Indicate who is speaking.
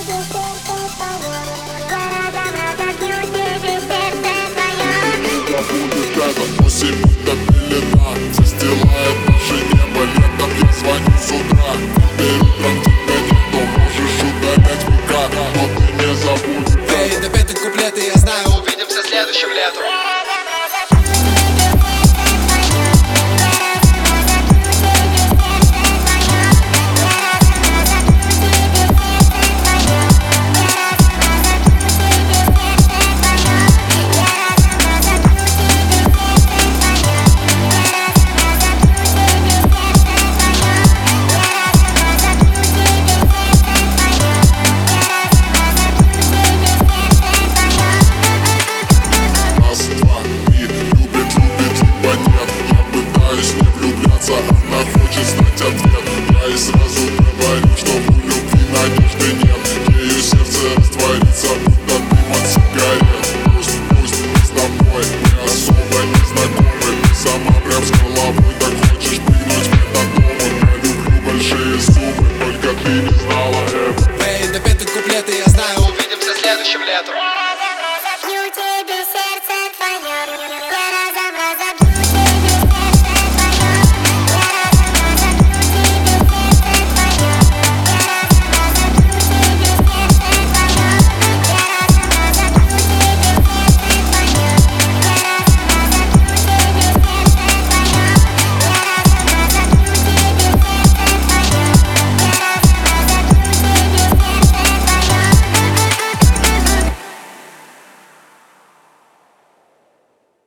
Speaker 1: Осень будто пелена застилает наше небо. Летом я звоню с утра. Теперь утром тебя нет, но можешь удалять ВК. Но ты не забудь.
Speaker 2: Эй, допеты куплеты, я знаю, увидимся следующим летом.
Speaker 1: Она хочет знать ответ. Я ей сразу говорю, что у любви надежды нет. Ею сердце растворится, будто дым от сигарет. Пусть мы с тобой не особо не знакомы. Ты сама прям с головой так хочешь прыгнуть мне на дом. Я люблю большие суммы, только ты не знаешь.